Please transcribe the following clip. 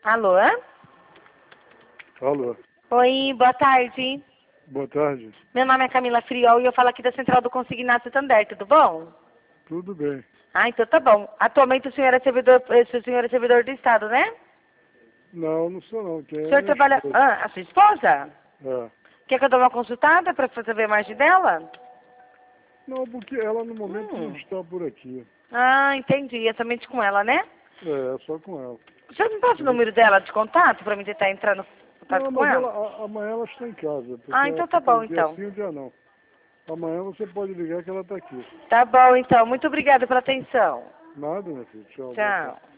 Alô? Alô. Oi, boa tarde. Boa tarde. Meu nome é Camila Friol e eu falo aqui da Central do Consignado Santander, tudo bom? Tudo bem. Ah, então tá bom. Atualmente o senhor é servidor do Estado, né? Não, não sou não. Quem O é senhor minha trabalha... esposa. Ah, a sua esposa? É. Quer que eu dê uma consultada para saber mais dela? Não, porque ela no momento não Hum. está por aqui. Ah, entendi. É somente com ela, né? É só com ela. O senhor me passa o número dela de contato para mim tentar entrar no contato Não, com mas ela? amanhã ela está em casa, porque Ah, ela então tá fica bom, um dia então. sim, um dia não. Amanhã você pode ligar que ela está aqui. Tá bom, então. Muito obrigada pela atenção. Nada, meu filho. Tchau, boa tarde. Tchau.